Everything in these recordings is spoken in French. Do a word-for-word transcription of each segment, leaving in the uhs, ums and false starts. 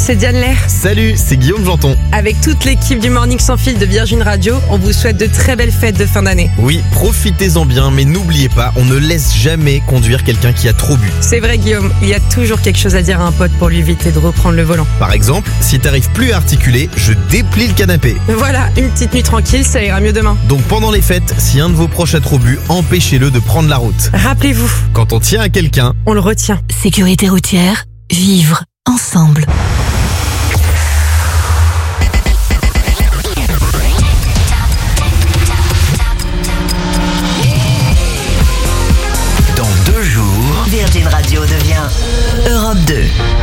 c'est Diane Lair. Salut, c'est Guillaume Janton. Avec toute l'équipe du Morning Sans Fil de Virgin Radio, on vous souhaite de très belles fêtes de fin d'année. Oui, profitez-en bien, mais n'oubliez pas, on ne laisse jamais conduire quelqu'un qui a trop bu. C'est vrai Guillaume, il y a toujours quelque chose à dire à un pote pour lui éviter de reprendre le volant. Par exemple, si t'arrives plus à articuler, je déplie le canapé. Voilà, une petite nuit tranquille, ça ira mieux demain. Donc pendant les fêtes, si un de vos proches a trop bu, empêchez-le de prendre la route. Rappelez-vous, Quand on tient à quelqu'un, on le retient. Sécurité routière, vivre ensemble. Dans deux jours, Virgin Radio devient Europe deux.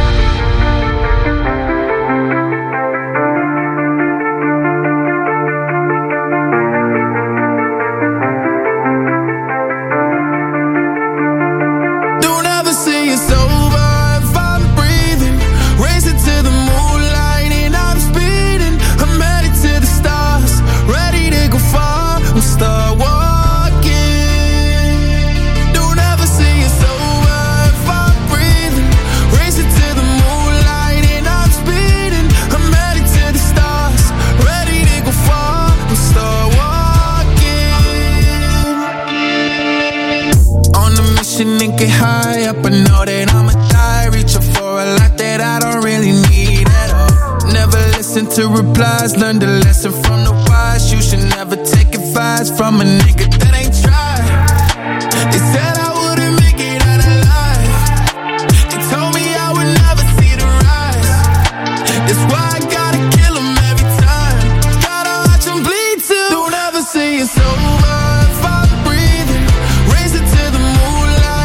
And get high up, I know that I'ma die. Reaching for a lot that I don't really need at all. Never listen to replies, learn the lesson from the wise. You should never take advice from a nigga that ain't tried. They said I wouldn't make it out alive. They told me I would never see the rise. That's why I gotta kill them every time. Gotta watch them bleed too. Don't ever say it's over if I'm breathing. Raise it to the moon.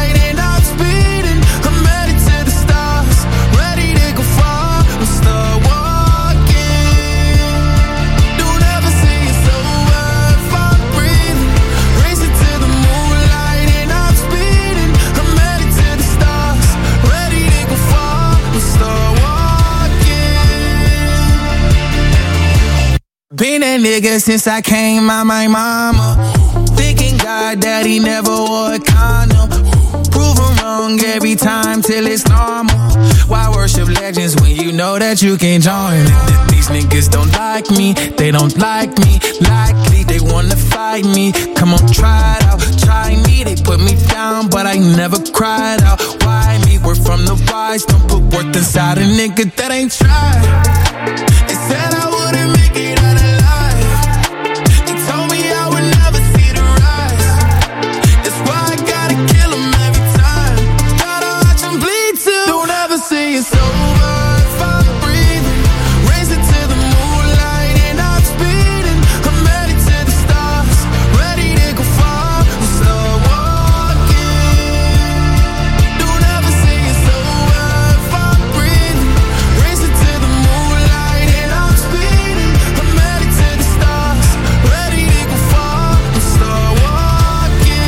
Been that nigga since I came out my mama. Thinking God that he never wore a condom. Proven wrong every time till it's normal. Why worship legends when you know that you can't join it? These niggas don't like me, they don't like me. Likely they wanna fight me. Come on, try it out, try me. They put me down, but I never cried out. Why me? We're from the wise. Don't put worth inside a nigga that ain't tried. They said I wouldn't make it out alive. They told me I would never see the rise. That's why I gotta kill them every time. Gotta watch them bleed too. Don't ever say it's over if I'm breathing. Raise it to the moonlight and I'm speeding. I'm headed to the stars, ready to go far. We'll start walking. Don't ever say it's over if I'm breathing. Raise it to the moonlight and I'm speeding. I'm headed to the stars, ready to go far. We'll start walking.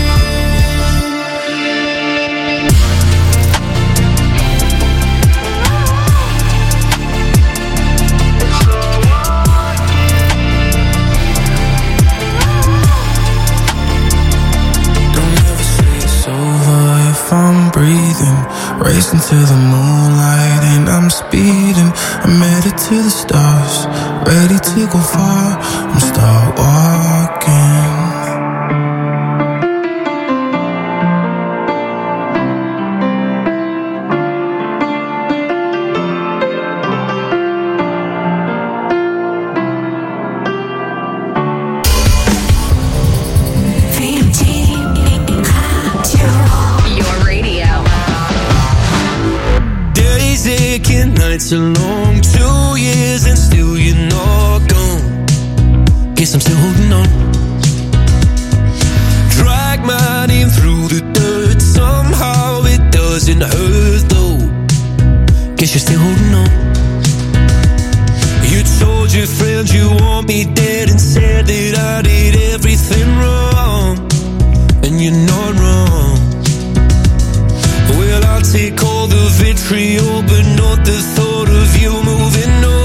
Don't ever say it's over if I'm breathing. Racing to the moonlight and I'm speeding. I'm headed to the stars, ready to go far. I'm start walking. Your radio. Days aching, nights are long. Two years and still you're not gone. Guess I'm still holding on. Drag my name through the dirt. Somehow it doesn't hurt though. Guess you're still holding on. You told your friends you want me dead and said that I did everything wrong. And you're not wrong. Well, I'll take all the vitriol, but not the thought of you moving on.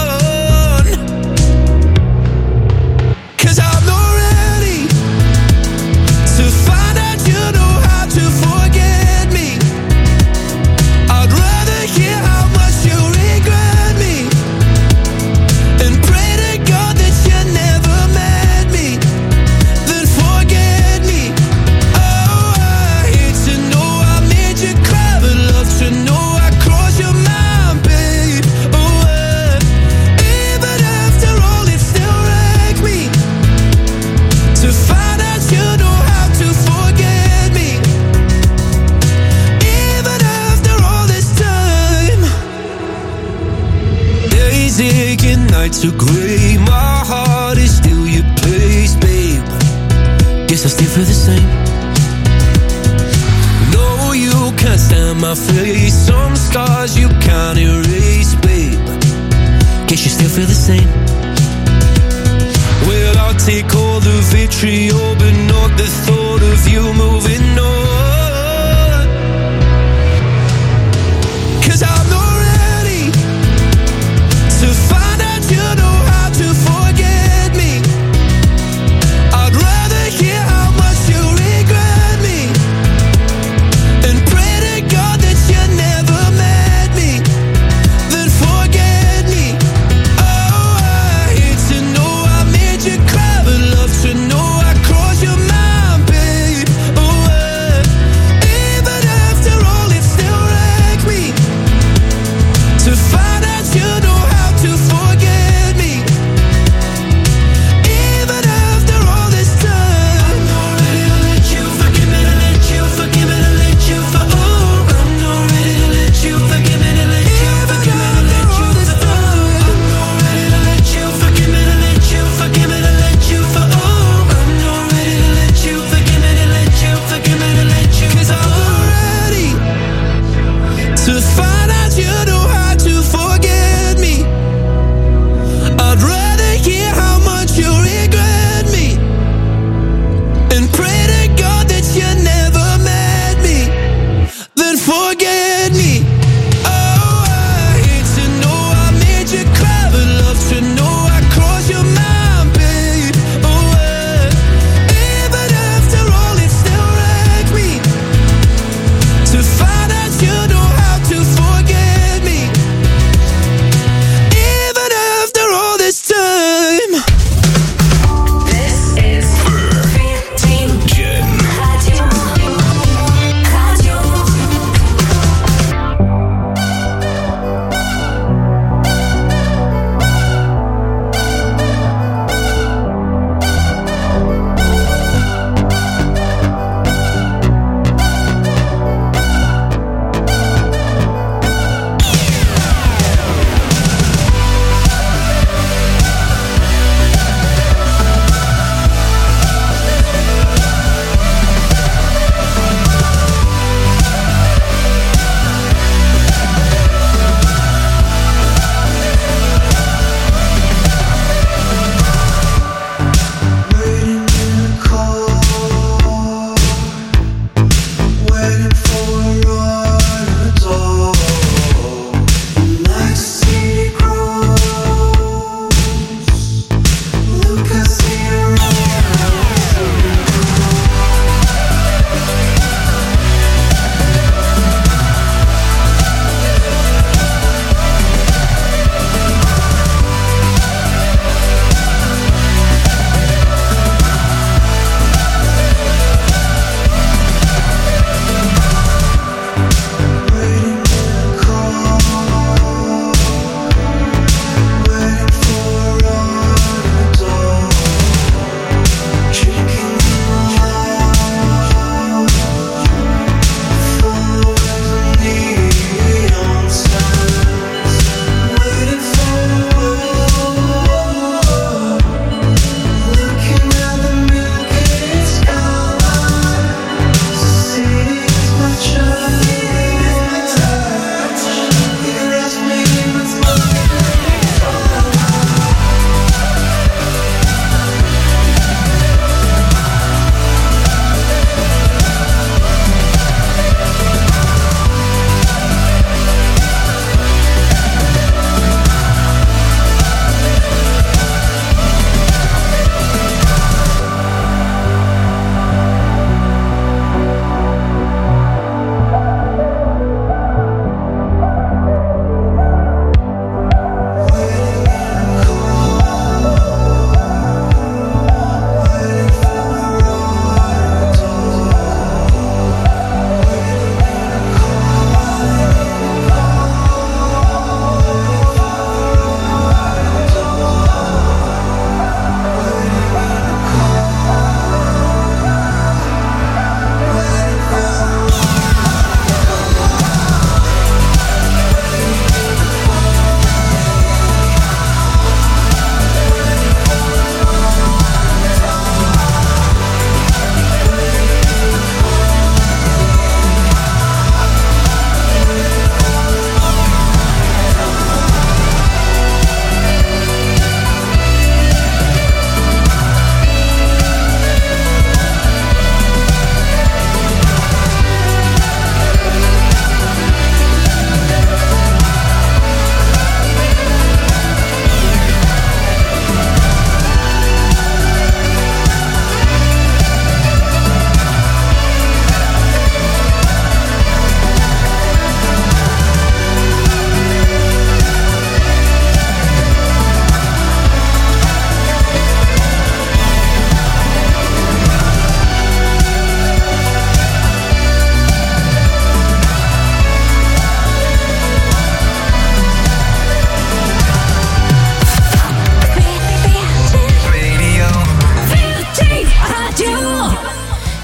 'Cause I'm not ready to find out you know how to forget me. I'd rather hear how much you regret disagree. My heart is still your place, babe. Guess I still feel the same. No, you can't stand my face. Some scars you can't erase, babe. Guess you still feel the same. Well, I'll take all the vitriol, but not the thought of you moving on. 'Cause I'm not ready to find out you know how to forget me. I'd rather hear how much you regret me and pray to God that you never met me, then forget me. Oh, I hate to know I made you cry, but love to know I crossed your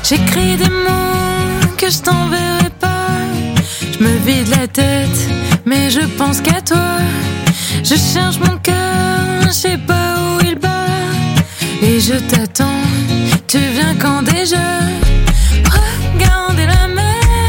J'écris des mots que je t'enverrai pas. Je me vide la tête, mais je pense qu'à toi. Je cherche mon cœur, je sais pas où il bat. Et je t'attends, tu viens quand déjà? Regardez la mer.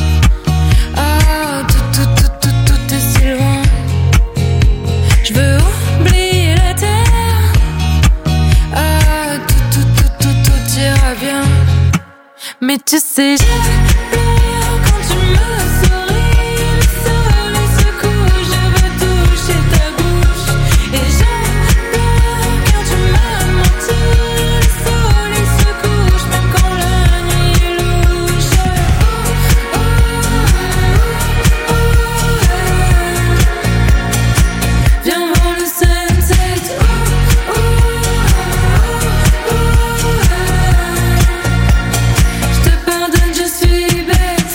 Ah, tout, tout, tout, tout, tout est si loin. Je veux oublier la terre. Ah, tout, tout, tout, tout, tout ira bien. Mais tu sais, j'ai peur quand tu me souris. Le soleil se couche, je veux toucher ta bouche. Et j'ai peur quand tu m'as menti. Le soleil se couche, même quand la nuit est louche. Oh, oh, oh, oh, oh. Viens voir le sunset. Oh, oh, oh, oh, oh. Je te pardonne, je suis bête.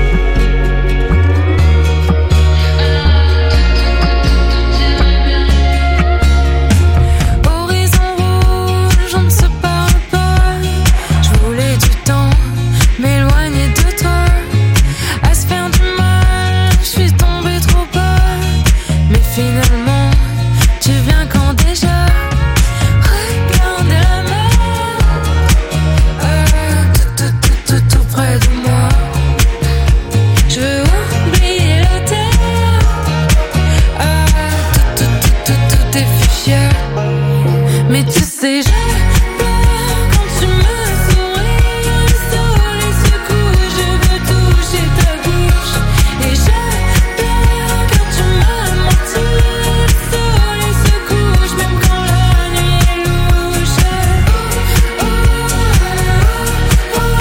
Horizon rouge, on ne se parle pas. Je voulais du temps, m'éloigner de toi. À se faire du mal, je suis tombée trop bas. Mais finalement, tu viens quand déjà? Regardez la mer. Ah, tout, tout, tout, tout, tout près de moi. Je veux oublier la terre. Ah, tout, tout, tout, tout, tout est fuchsia. Mais tu sais, j'ai peur quand tu me souris. Le soleil se couche, je veux toucher ta bouche. Et j'ai peur quand tu m'as menti. Le soleil se couche, même quand la nuit est louche. Oh, oh, oh, oh.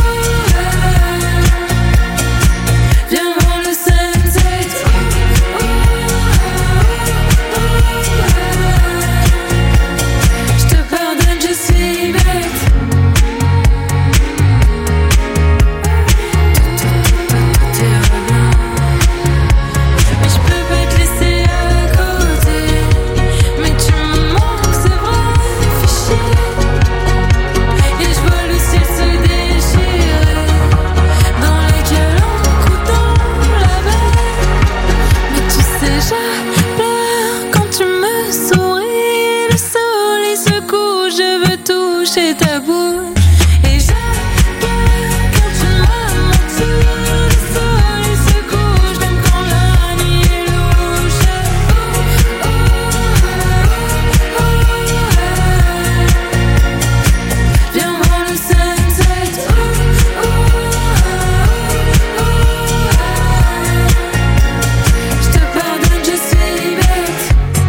Viens voir le sunset. Oh, oh, oh, oh. Je te pardonne, je suis bête. Tout ira bien. Mais je peux pas te laisser à côté. Mais tu me manques, c'est vrai, fichier. Et je vois le ciel se déchirer dans les calanques ou dans la baie. Mais tu sais, j'ai peur quand tu me souris. Le soleil se couche, je veux toucher ta bouche. Et j'ai peur quand tu m'as menti. Le soleil se couche, même quand la nuit est louche. Oh, oh, oh, oh. Viens voir le sunset. Oh, oh, oh, oh. Je te pardonne, je suis bête.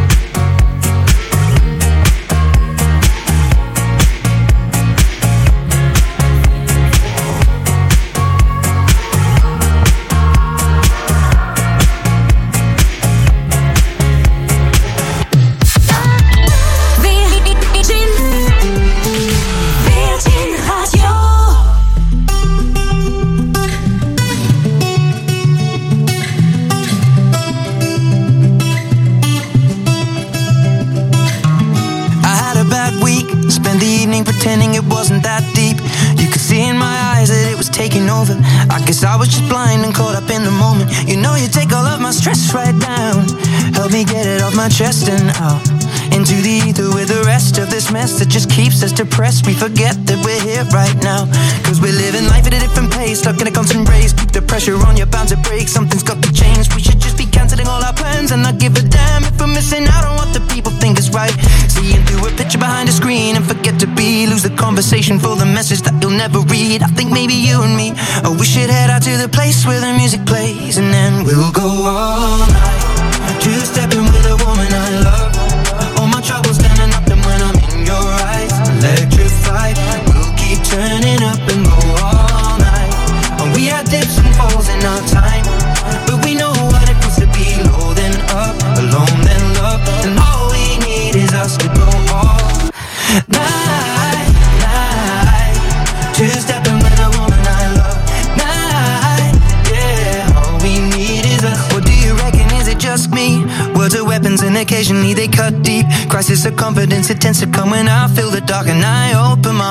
I had a bad week, spent the evening pretending it wasn't that deep. You could see in my eyes that it was taking over. I guess I was just blind and caught up in the moment. You know you take all of my stress right down. Help me get it off my chest and out into the ether with the rest of this mess that just keeps us depressed. We forget that we're here right now, cause we're living life at a different pace, stuck in a constant race. Keep the pressure on, you're bound to break. Something's got to change. We should just be cancelling all our plans and not give a damn if we're missing out on what the people think is right. Seeing through a picture behind a screen and forget to be. Lose the conversation for the message that you'll never read. I think maybe you and me, oh, we should head out to the place where the music plays, and then we'll go all night, two-stepping with a woman I love. All my troubles standing up, and when I'm in your eyes, electrified. We'll keep turning up and go all night. And we had dips and falls in our time, but we know what it feels to be low then up, alone then love. And all we need is us to go all night, night. Two-stepping with a woman I love. Night, yeah. All we need is us. What do you reckon? Is it just me? Words are weapons and occasionally they cut deep. Crisis of confidence, it tends to come when I feel the dark and I open my heart. If you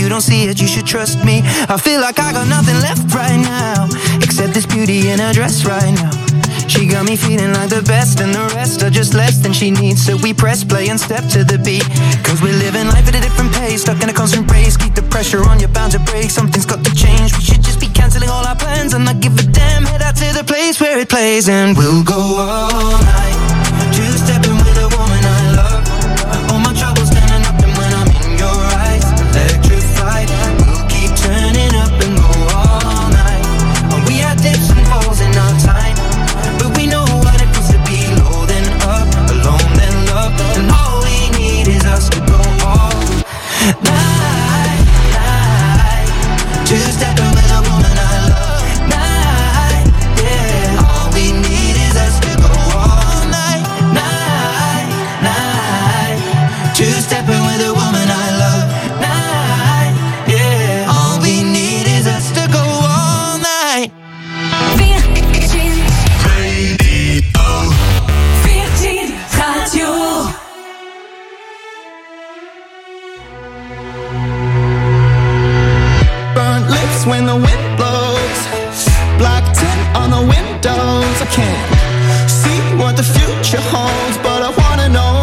don't see it, you should trust me. I feel like I got nothing left right now, except this beauty in her dress right now. She got me feeling like the best, and the rest are just less than she needs. So we press play and step to the beat, cause we're living life at a different pace, stuck in a constant race. Keep the pressure on, you're bound to break. Something's got to change, we should just be cancelling all our plans and not give a damn. Head out to the place where it plays, and we'll go all night, two-stepping with a woman I love. All my troubles standing up, and when I'm in your eyes, electrified. We'll keep turning up and go all night. And we had dips and falls in our time, but we know what it feels to be low then up, alone then love. And all we need is us to go all night, night. Two-stepping with a woman I love. Night, yeah. All we need is us to go all night, night, night. Two-stepping with a woman I love. Night, yeah. All we need is us to go all night. Virgin Radio. Burnt lips when the wind blows, black tint on the windows. I can't see what the future holds, but I wanna know.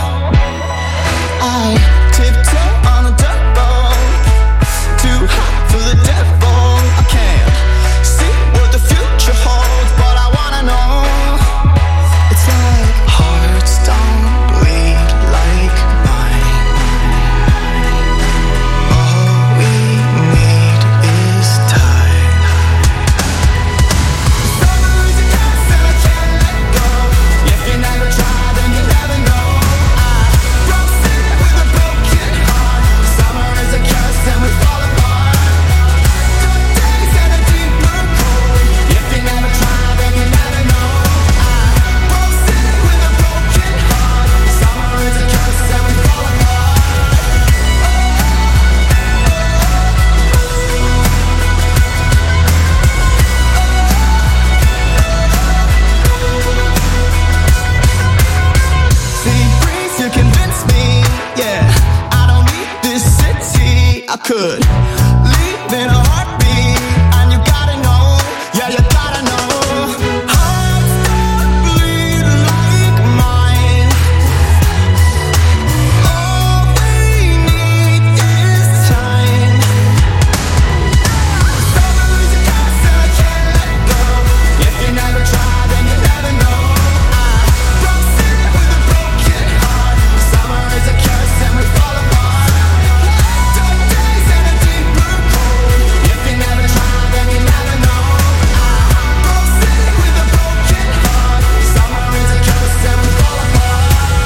I tiptoe on the dirt road, too hot for the devil. I can't see what the future holds, but I wanna know. It's like hearts don't bleed like mine. All we need is time. Summer is a curse and I can't let go. If you never try, then you never know. I broke city with a broken heart. Summer is a curse and we fall apart. Dark days and a deep blue cold. If you never try, then you never know. I broke city with a broken heart. Summer is a curse and we fall apart. See, breeze, you convince me, yeah. I don't need this city. I could leave in a heartbeat, and you gotta know, yeah, you gotta know. Hearts don't bleed like mine. All we need is time. Summer is a curse and I can't let go. If you never try, then you never know. I broke city with a broken heart. Summer is a curse and we fall apart. Dark days and a deep blue cold. If you never try, then you never know. I broke city with a broken heart. Summer is a curse and we fall apart.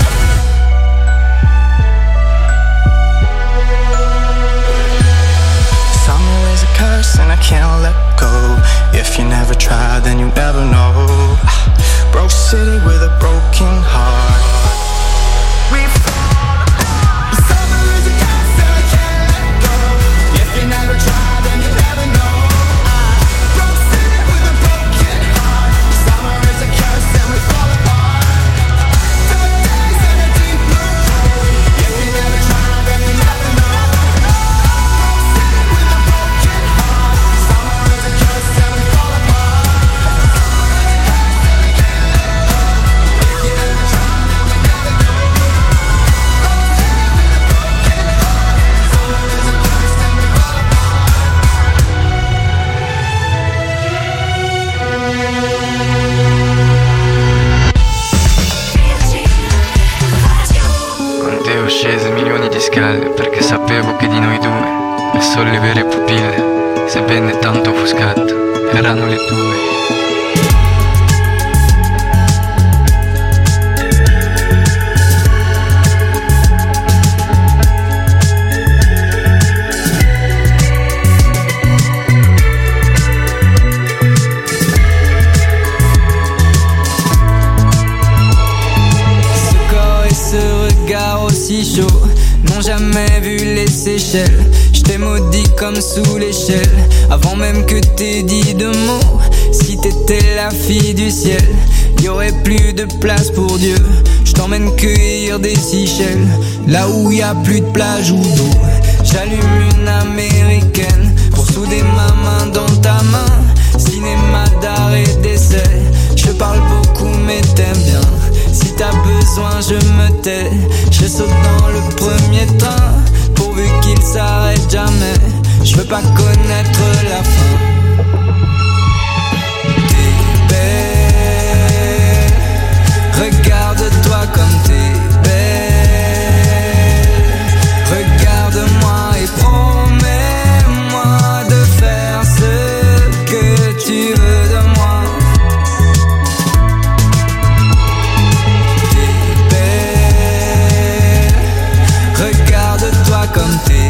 Summer is a curse and I can't let go. If you never try, then you never know. Broke city with a broken heart. We fall apart. Summer is a curse and I can't let go. If you never try, then you never know. I broke city with a broken heart. Summer is a curse and we fall apart. Dark days and a deep blue cold. If you never try, then you never know. Broke city with a broken heart. Summer is a curse and we fall apart. If you never try, then you never know. Broke city with a broken heart. Summer is a curse and we fall Con te ho sceso milioni di scale perché sapevo che di noi due le sole vere pupille, sebbene tanto offuscato, erano le tue. Ce corps et ce regard aussi chaud n'ont jamais vu les Seychelles. Je t'ai maudit comme sous l'échelle, avant même que t'aies dit de mots. Si t'étais la fille du ciel, y aurait plus de place pour Dieu. Je t'emmène cueillir des Seychelles, là où y a plus de plage ou d'eau. J'allume une américaine pour souder ma main dans ta main. Cinéma d'art et d'essai. Je parle beaucoup mais t'aimes bien. Si t'as besoin je me tais. Je saute dans le premier train pourvu qu'il s'arrête jamais. Je veux pas connaître la fin. T'es belle, regarde-toi comme t'es belle. Regarde-moi et promets-moi de faire ce que tu veux de moi. T'es belle, regarde-toi comme t'es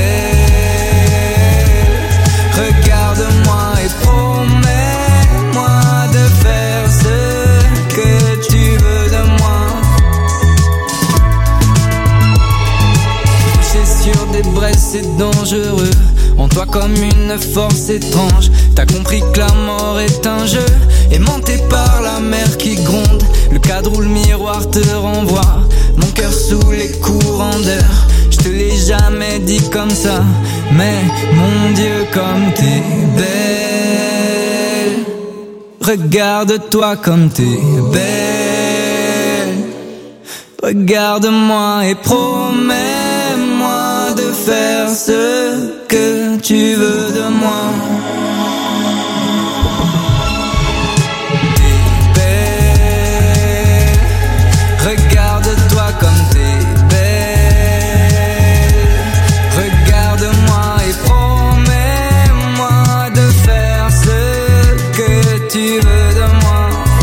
belle. Regarde-moi et promets-moi de faire ce que tu veux de moi. Coucher sur des braises c'est dangereux. En toi comme une force étrange. T'as compris que la mort est un jeu. Aimanté par la mer qui gronde. Le cadre où le miroir te renvoie. Mon cœur sous les courants d'air. Je te l'ai jamais dit comme ça. Mais mon Dieu comme t'es belle. Regarde-toi comme t'es belle. Regarde-moi et promets-moi de faire ce que tu veux de moi. T'es belle. Regarde-toi comme t'es belle. Regarde-moi et promets-moi de faire ce que tu veux de moi.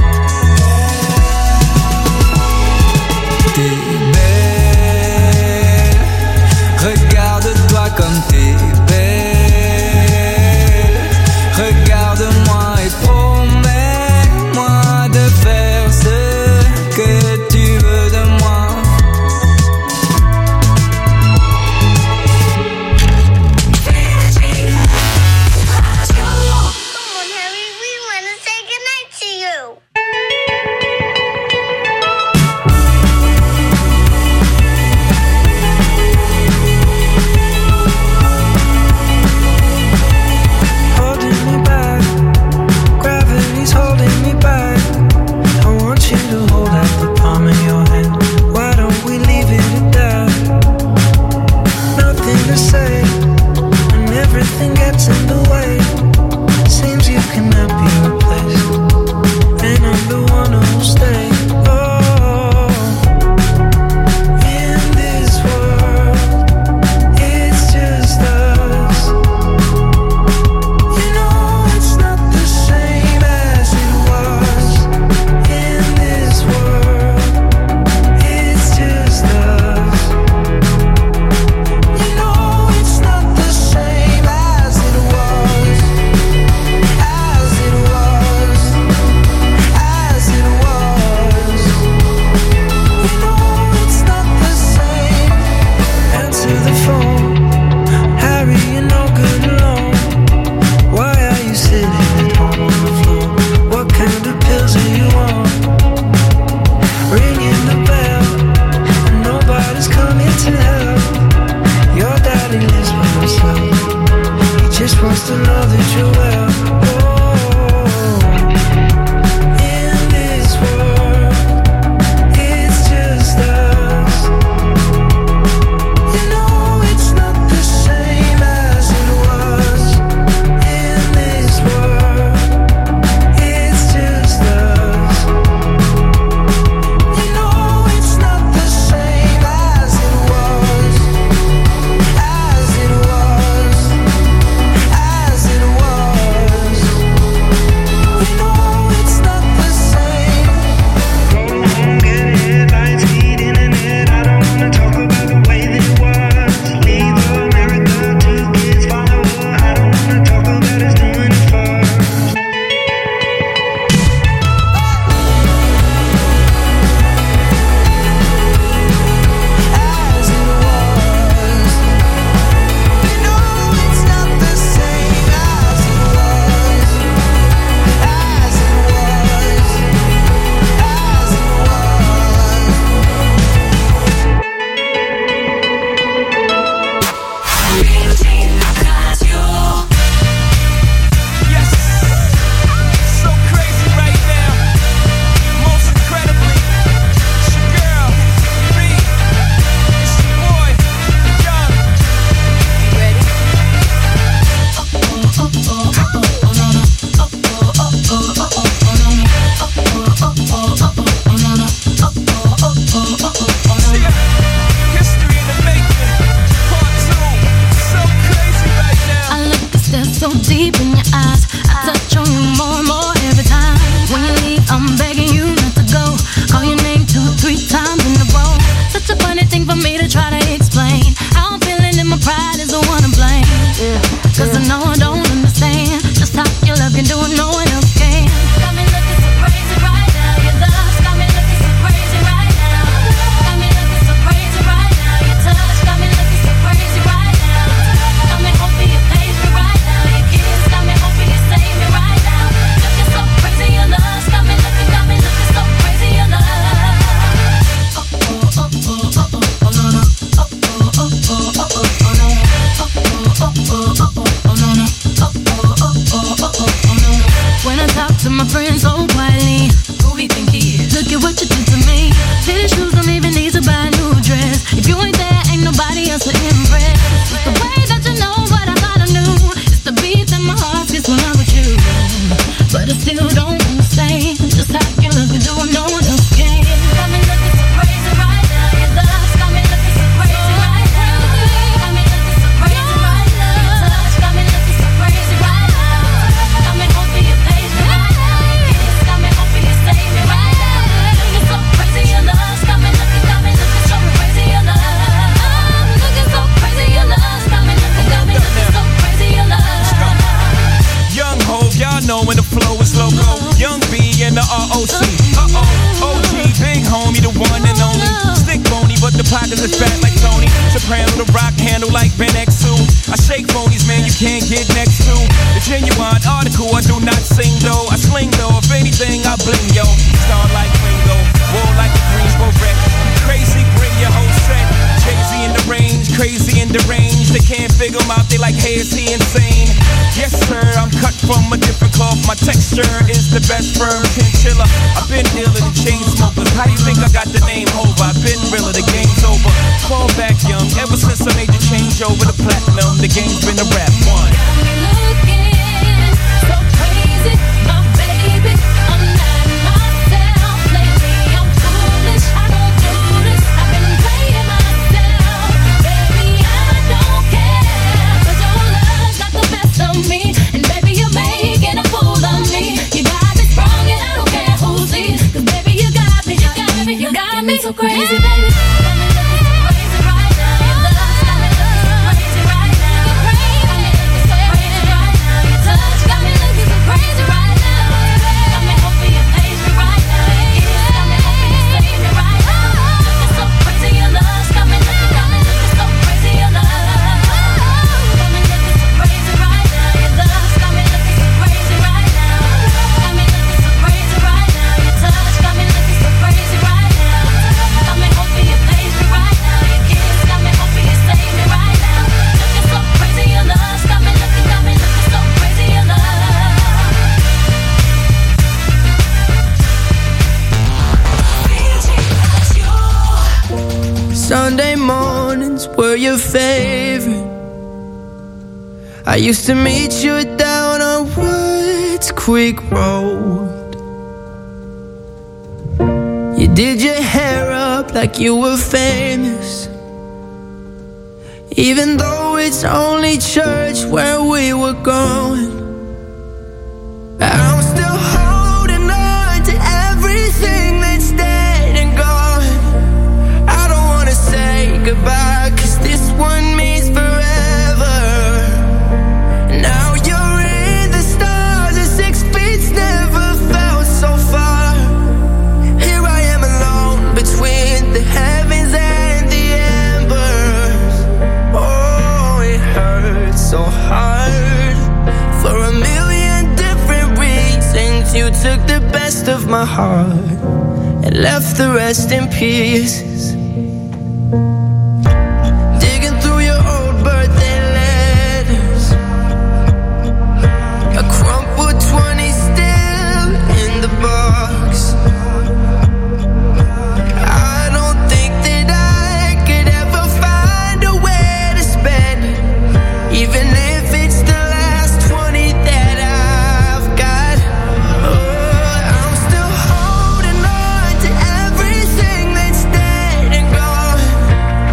T'es belle, regarde-toi comme t'es belle. Regarde-moi et promets-moi de faire ce que tu veux de moi. As it was deep in your eyes. I touch on you more and more every time. When you leave, I'm begging you not to go. Call your name two, three times in a row. Such a funny thing for me to try to explain. How I'm feeling and my pride is the one to blame. Cause I know I don't understand just how your love can do it, no one else can. Got me looking so crazy right now. Your love's got me looking so crazy right now. Got me looking so crazy right now. Your touch got me looking so crazy right now. Got me hoping you page me right now. Your kiss got me hoping you save me right now. Looking so crazy, your love's got me looking, got me looking so crazy, your love. Oh oh oh oh oh oh oh no no. Oh oh oh oh oh oh oh no. Oh oh oh oh oh oh no no. Oh oh oh oh oh oh no. When I talk to my friends so quietly, who he think he is? Look at what you did to me. Fitted shoes don't even need to buy a new dress. If you ain't there, ain't nobody else to impress. It's the way that you know what I thought I knew. It's the beat that my heart gets when I'm with you. But I still don't understand just how you look and do it, no one else can. Got me looking so crazy right now. Your love's got me looking so crazy right now. Got me looking so crazy right now. Your touch got me looking so crazy right now. Got me hoping you page me right now. Your kiss got me hoping you save me right now. Looking so crazy, your love's got me looking, got me looking so crazy, your love. I'm looking so crazy, your love's got me looking, got me looking so crazy, your love. Young Hov, y'all know when the flow is loco. Young B and the R O C. Uh-oh, O G, big homie, the one and only. Stick bony, but the pockets is fat like Tony. Soprano, the rock handle like Ben X two. I shake phonies, man, you can't get next to. The genuine article, I do not sing though. I sling though, if anything, I bling yo. Star like Ringo, war like a Greensboro wreck. Crazy, bring your whole set. Jay-Z in the range, crazy in the range. They can't figure him out, they like, hey, is he insane? Yes, sir, I'm cut from a different cloth. My texture is the best firm chinchilla. I've been dealing with chain smokers. How do you think I got the name over? I've been realer, the game's over. Fall back young, ever since I made the change over the platinum. The game's been a rap one. Got me looking so crazy, my baby. I'm not myself lately. I'm foolish, I don't do this. I've been playing myself, baby. I don't care, 'cause your love's got the best of me, and baby you're making a fool of me. You got me sprung and I don't care who sees, 'cause baby you got me, you got me, you got me so crazy, baby. Got me looking so crazy right now. Your love's got me looking so crazy right now. Got me looking so crazy right now. Your touch got me looking so crazy right now. Got me hoping you page me right now. Your kiss got me hoping you save me right now. Looking so crazy, your love's got me looking, got me looking so crazy, your love. Got me looking so crazy right now. Your love's got me looking so crazy right now. Got me looking so crazy right now. Your touch got me looking so crazy right now. Got me hoping you page me right now. Your kiss got me hoping you save me right now. Looking so crazy, your love's got me looking, got me looking so crazy, your love. Sunday mornings were your favorite. I used to meet you down on Woods Creek Road. You did your hair up like you were famous, even though it's only church where we were going. I'm still holding on to everything that's dead and gone. I don't wanna say goodbye, 'cause this one means forever. Now you're in the stars and six feet's never felt so far. Here I am alone between the heavens and the embers. Oh, it hurts so hard for a million different reasons. You took the best of my heart and left the rest in pieces. Digging through your old birthday letters, a crumpled twenty still in the box. I don't think that I could ever find a way to spend it, even if it's the last twenty that I've got. Oh, I'm still holding on to everything that's dead and gone.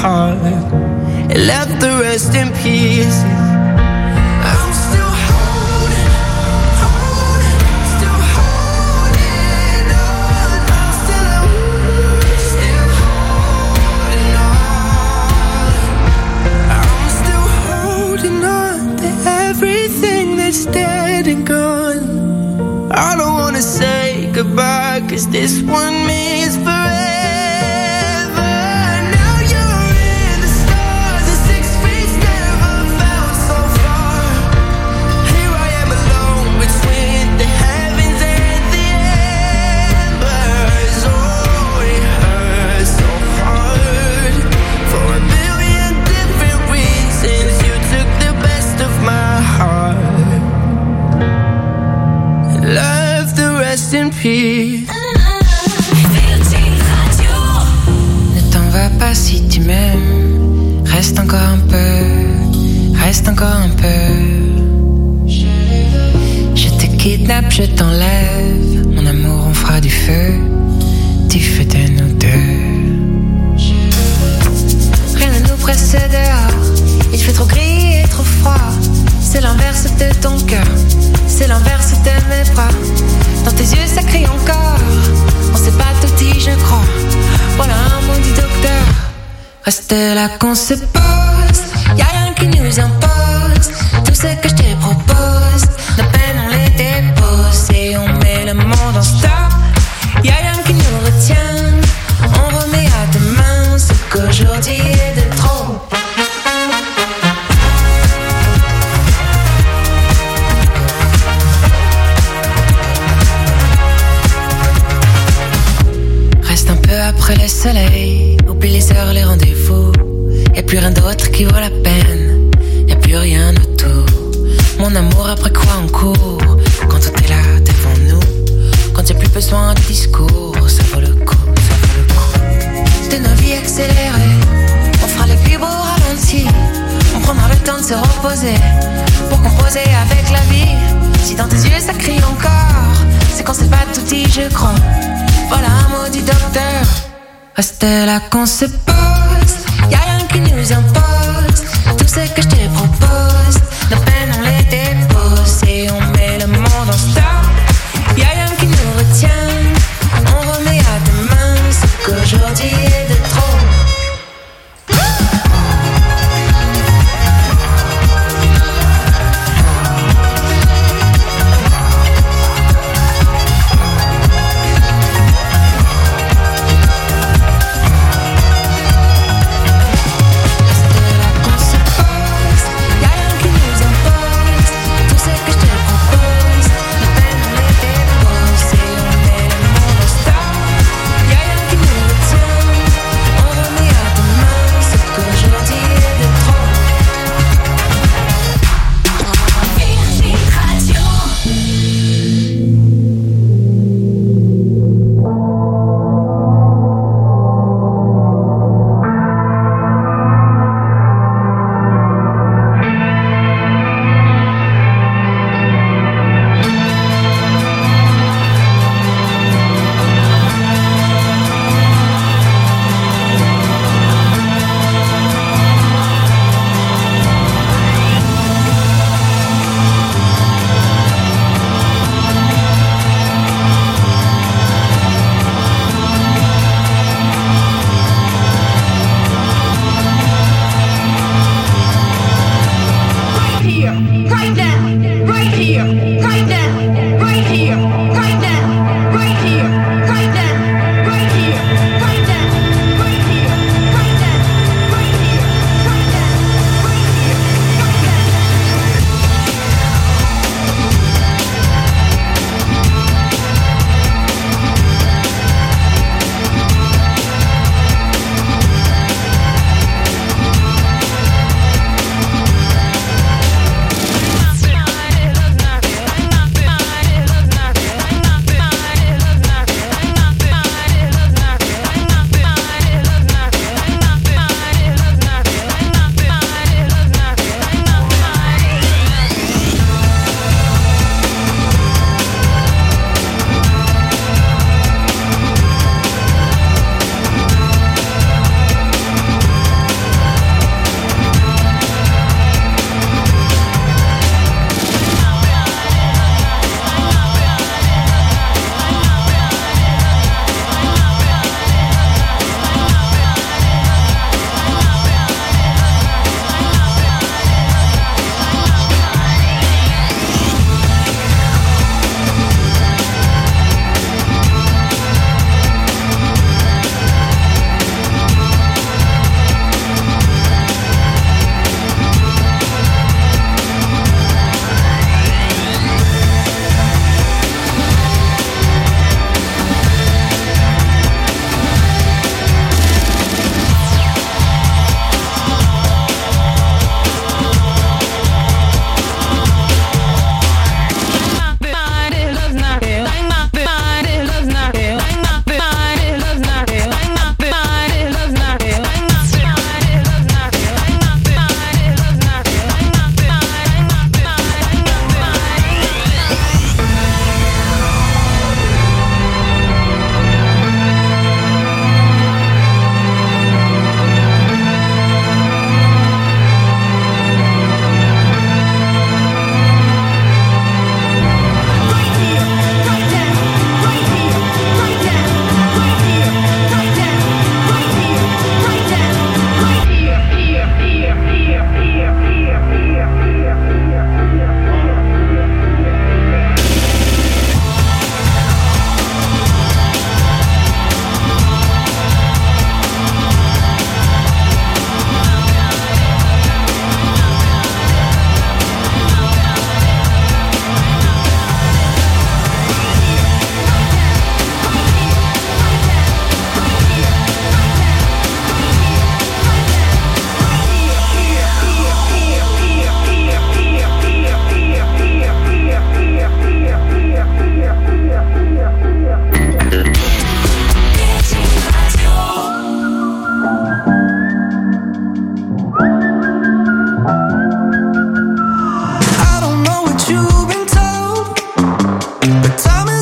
heart and left the rest in peace. I'm still holding, holding, still holding on. I'm still, still holding on. I'm still holding on to everything that's dead and gone. I don't wanna say goodbye, 'cause this one means forever. In peace. Ne t'en vas pas si tu m'aimes. Reste encore un peu, reste encore un peu. Je te kidnappe, je t'enlève. Mon amour, on fera du feu, du feu de nous deux. Rien ne nous presse dehors. Il fait trop gris et trop froid. C'est l'inverse de ton cœur, c'est l'inverse de mes bras. Dans tes yeux ça crie encore. On sait pas tout dit je crois. Voilà un mot du docteur. Reste là qu'on se pose. Y'a rien qui nous impose. Tout ce que je te propose, nos peines on les dépose. Et on met le monde en stop. Y'a rien qui nous retient. On remet à demain ce qu'aujourd'hui est de trop. Après le soleil, oublie les heures, les rendez-vous. Y'a plus rien d'autre qui vaut la peine. Y'a plus rien autour. Mon amour, après quoi on court? Quand tout est là devant nous, quand y'a plus besoin de discours, ça vaut le coup, ça vaut le coup. De nos vies accélérées, on fera les plus beaux ralentis. On prendra le temps de se reposer pour composer avec la vie. Si dans tes yeux ça crie encore, c'est qu'on sait pas tout dit, je crois. Voilà un mot du docteur. Reste là qu'on se pose. Y'a rien qui nous impose. Tout ce que je te propose, nos peines on les dépose. Et on met le monde en stop. Y'a rien qui nous retient. On remet à demain ce qu'aujourd'hui est de trop.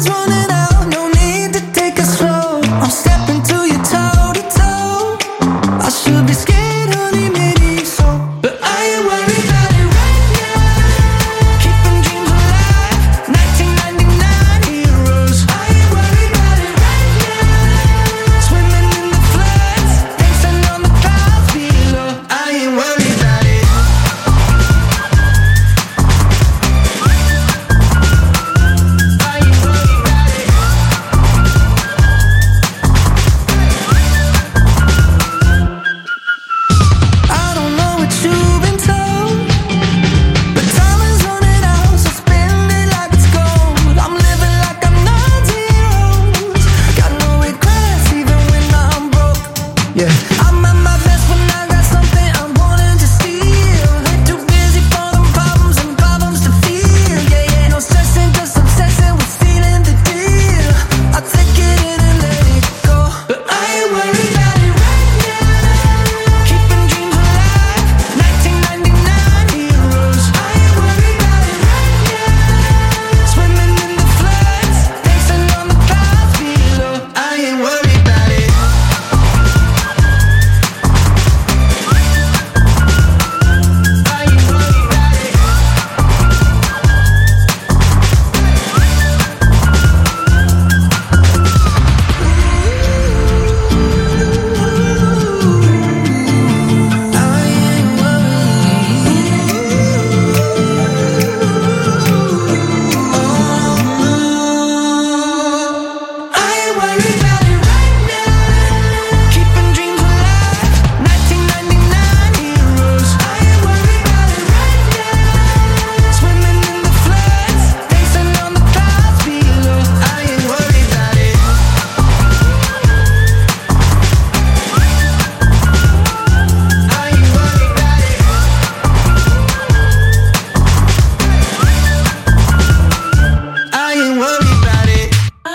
is running out, no need to take it slow. I'm stepping to you toe to toe. I should be scared, honey, maybe so, but I ain't worried about it right now. Keeping dreams alive, nineteen ninety-nine heroes. I ain't worried about it right now. Swimming in the floods, dancing on the clouds below. I ain't worried about it. I don't know what you've been told, but time is running out, so spend it like it's gold. I'm living like I'm not zeros. Got no regrets even when I'm broke. Yeah, I'm at my best when I got something I'm wanting to steal. Ain't too busy for them problems and problems to feel. Yeah, yeah, no stressing, just obsessing with sealing the deal. I take it in and let it go, but I ain't worried about it right now. Keeping dreams alive, nineteen ninety-nine heroes. I ain't worried about it right now. Swimming in the floods, dancing on the clouds below. I ain't worried about it. I ain't worried about it. I ain't I ain't worried about it right now. Keeping dreams alive, nineteen ninety-nine heroes. I ain't worried about it right now. Swimming in the floods, dancing on the clouds below. I ain't worried about it. I ain't worried about it. I ain't worried about it.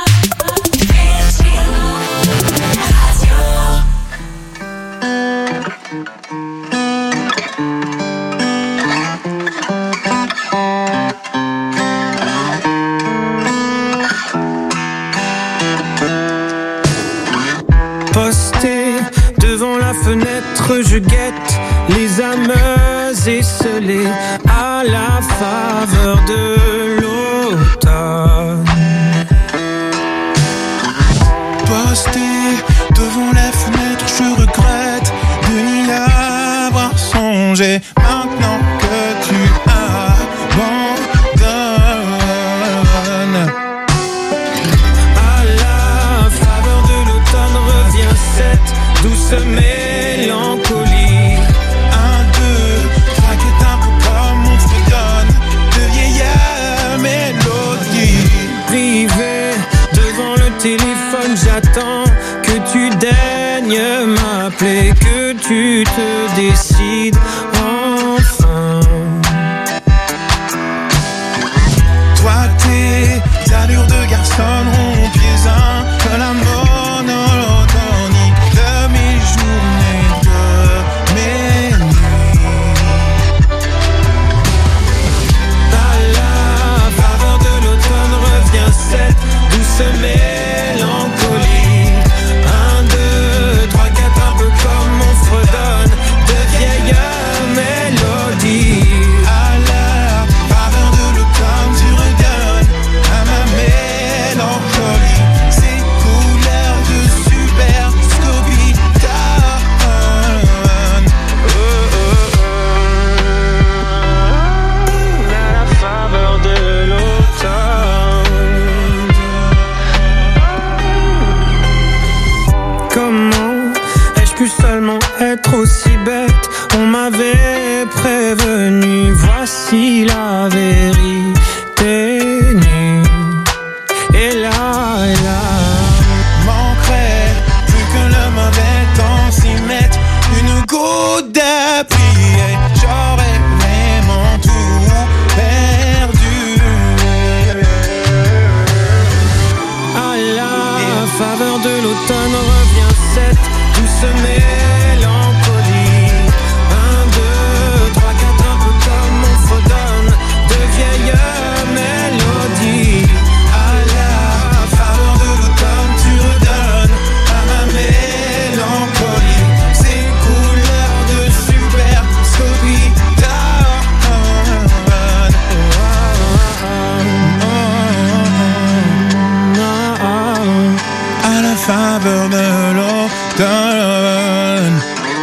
Posté devant la fenêtre, je guette les âmes esselées à la faveur de l'automne. Posté devant la fenêtre, je regrette de n'y avoir songé. Maintenant que tu abandonnes, À la faveur de l'automne revient cette douce mélancolie. un, deux, trois, qui est un peu comme on fredonne de vieilles mélodies. Privé devant le téléphone, j'attends que tu daignes m'appeler, que tu te décides enfin. Toi, tes allures de garçon rompiez un de la monotonie de mes journées, de mes nuits. À la faveur de l'automne revient cette douce mélancolie. Un, deux, trois, quatre, un peu comme on fredonne de vieilles mélodies. À la faveur de l'automne, tu redonnes à ma mélancolie ces couleurs de super Scooby-Doo. Oh, oh, oh. À la faveur de l'automne. Comment ai-je pu seulement être aussi bête? On m'avait prévenu, voici la vérité nue. Et là, et là, Manquerait plus que le mauvais temps s'y mette une goutte de pluie et j'aurais vraiment tout perdu. à la faveur de l'automne revient cette douce mélancolie. Un, deux, trois, quatre, un peu comme on fredonne de vieilles mélodies. À la saveur de l'automne.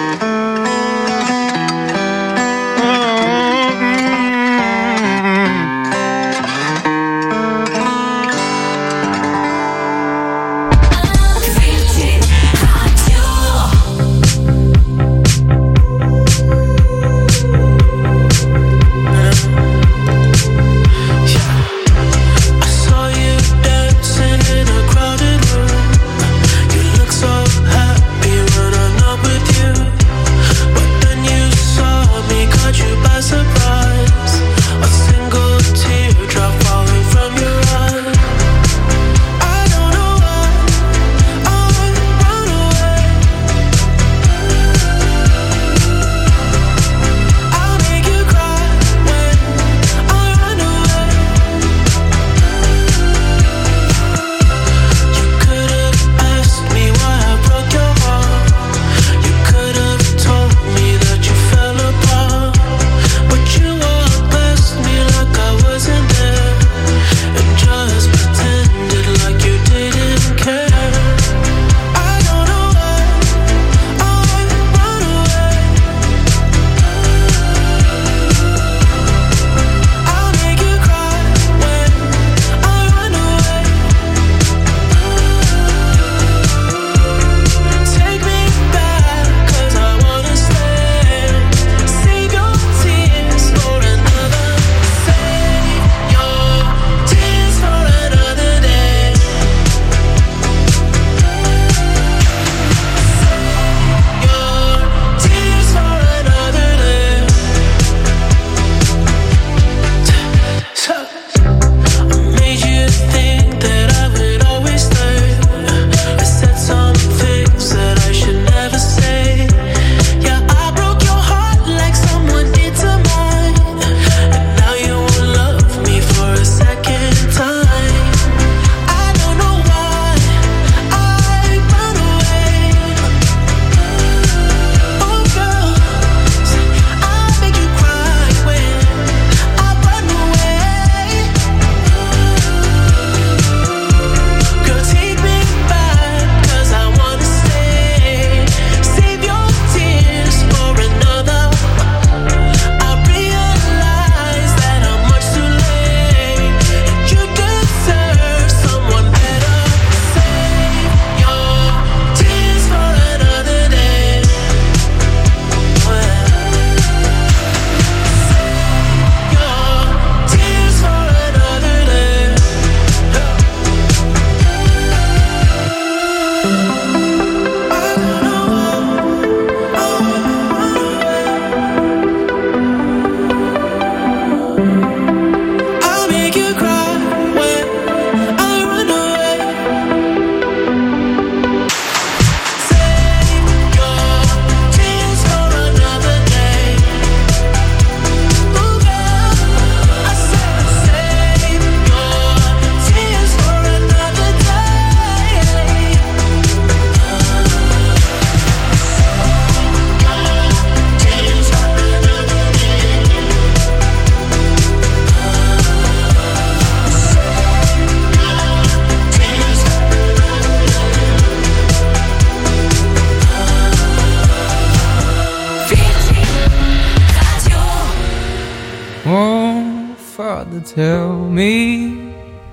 Tell me,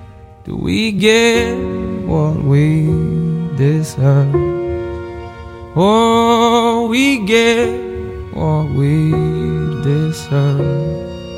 do we get what we deserve? Oh, we get what we deserve.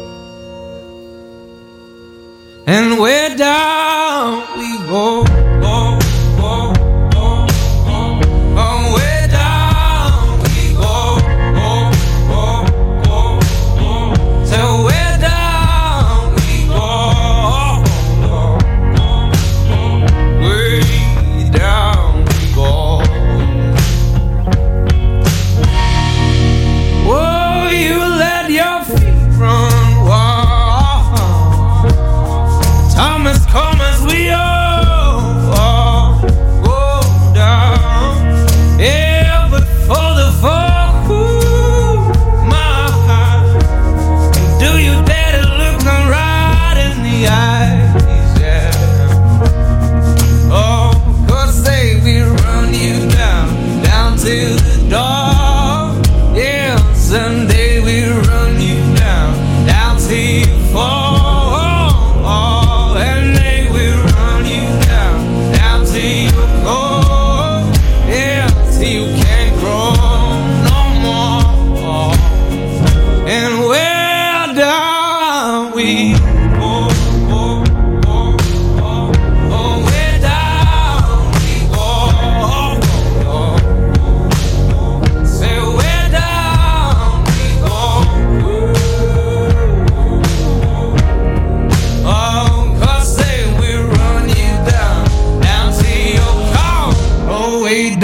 And where down we go, go, go, go, go. Oh, where down we go, go, go, go, go. So where down we go, go, go, go. Way down we go. Oh, you let your feet run wild. Time has come as we all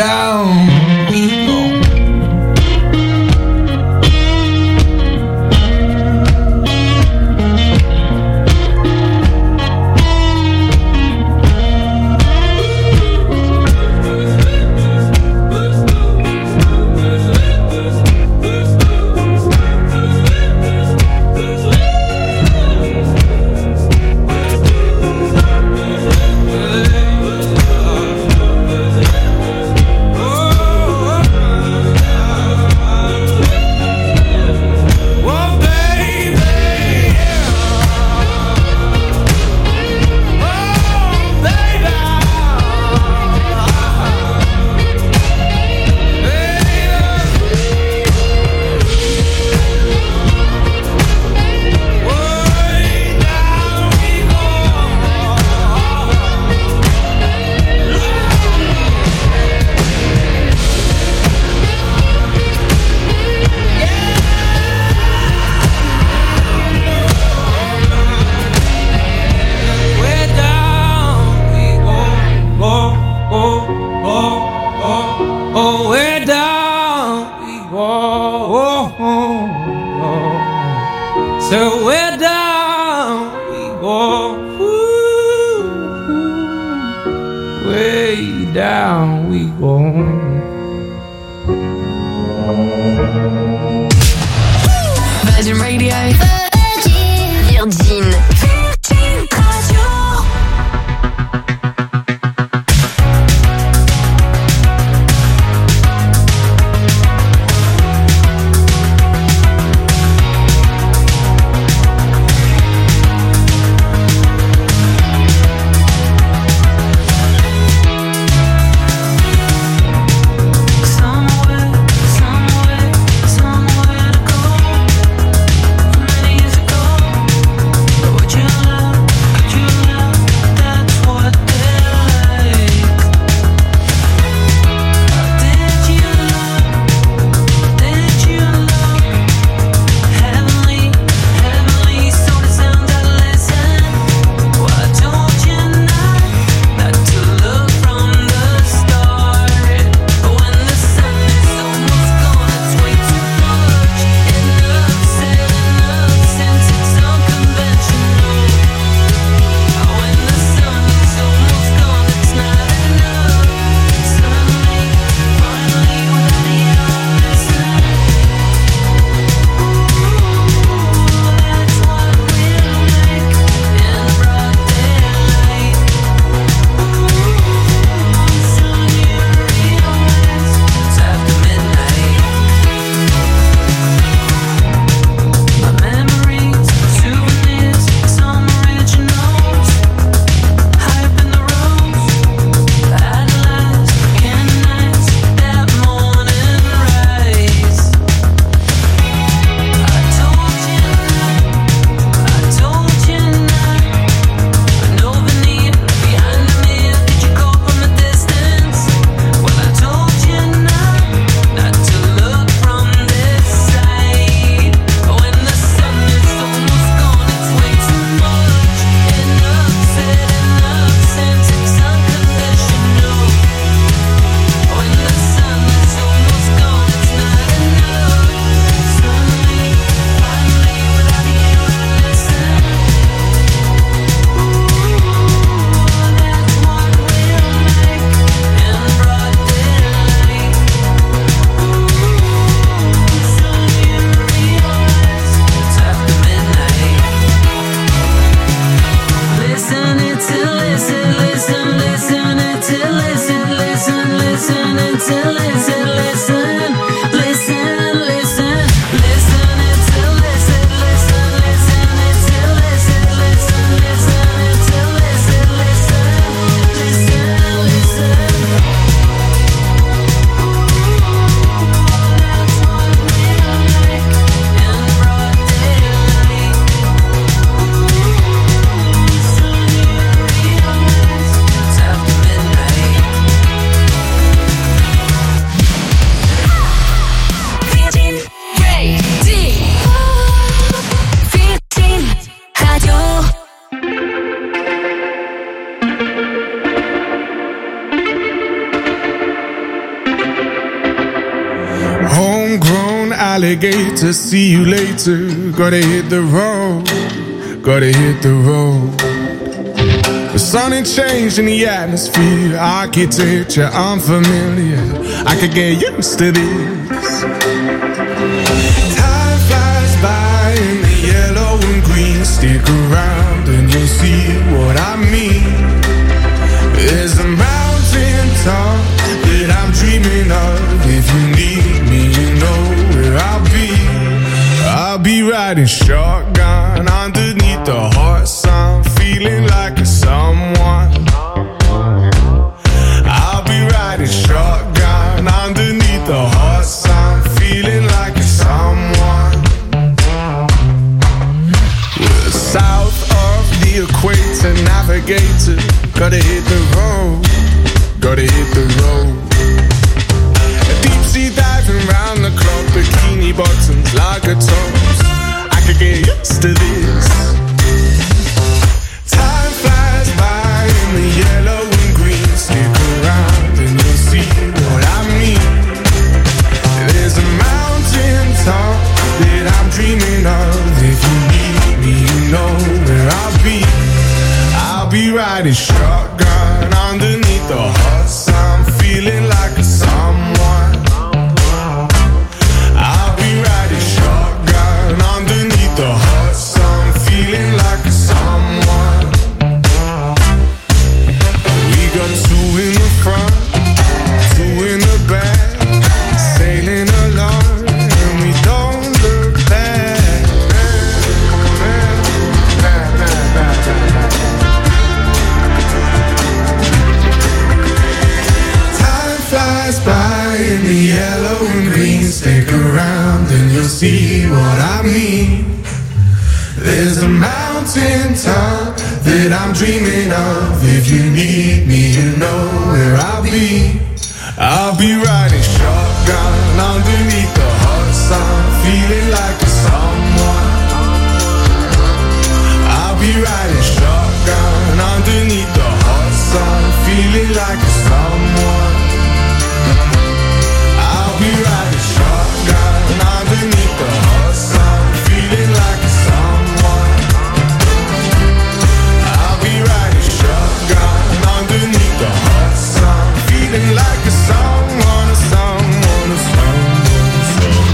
down we go. So we're down we go, ooh, way down we go. Virgin Radio. Virgin. Virgin. alligator. See you later. Gotta hit the road. Gotta hit the road. The sun ain't changing the atmosphere. Architecture unfamiliar. I could get used to this. Time flies by in the yellow and green. Stick around and you'll see what I mean. There's a mountain top that I'm dreaming of. If you need me, you know where I'll be. I'll be riding shotgun underneath the hot sun, feeling like a someone. I'll be riding shotgun underneath the hot sun, feeling like a someone. We're south of the equator, navigator. Gotta hit the road, gotta hit the road. Deep sea diving round the clock, bikini bottoms, lager tops. I could get used to this. Time flies by in the yellow and green. Stick around and you'll see what I mean. There's a mountain top that I'm dreaming of. If you need me, you know where I'll be. I'll be riding shotgun underneath the hot sun, feeling like a someone. I'll be riding shotgun underneath the hot sun, feeling like a someone. We got two in the front, two in the back, sailing along, and we don't look back. Flies by in the yellow and green. Stick around and you'll see what I mean. There's a mountain top that I'm dreaming of. If you need me, you know where I'll be. I'll be riding shotgun underneath the hot sun, feeling like a someone. I'll be riding shotgun underneath the hot sun, feeling like a someone. I'll be riding shotgun underneath the hot sun, feeling like a someone. I'll be riding shotgun underneath the hot sun, feeling like a someone, a someone, a someone, a someone.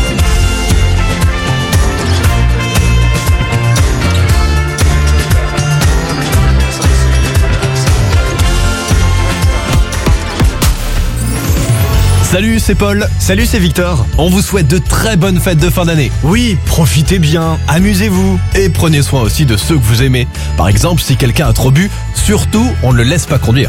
Salut, c'est Paul. Salut, c'est Victor. On vous souhaite de très bonnes fêtes de fin d'année. Oui, profitez bien, amusez-vous. Et prenez soin aussi de ceux que vous aimez. Par exemple, si quelqu'un a trop bu, surtout, on ne le laisse pas conduire.